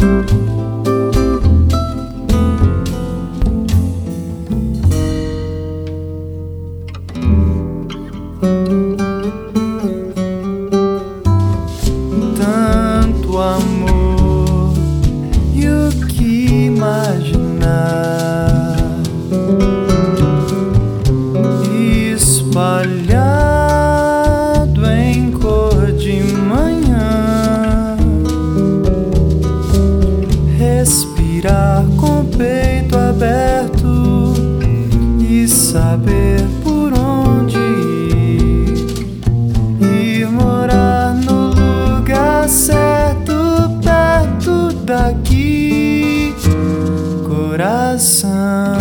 Tanto amor e o que imaginar, espalhado em cor de manhã. Respirar com o peito aberto e saber por onde ir morar no lugar certo, perto daqui, coração.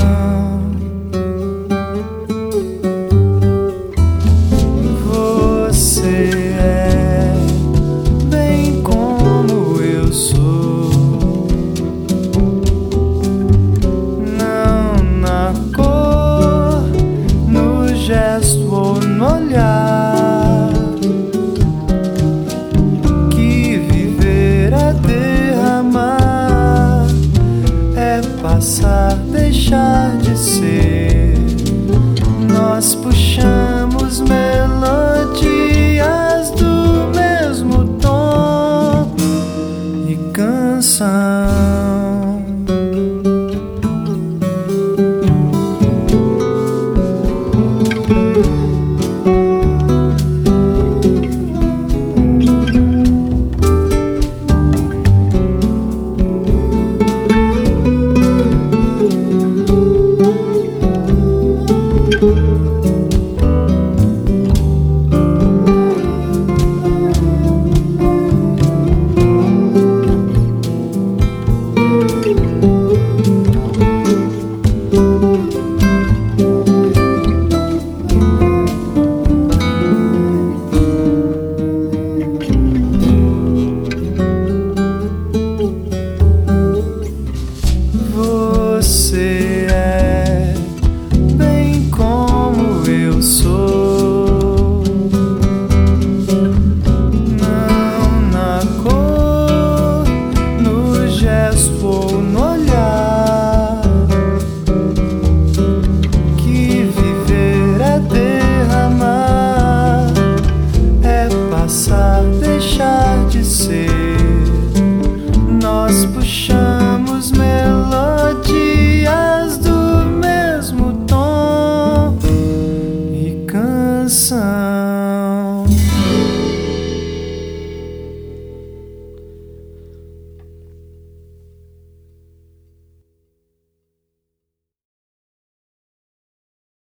Você é bem como eu sou, não na cor, no gesto ou no olhar. Que viver é derramar, é passar, deixar de ser. Nós puxamos melodias do mesmo tom e canção.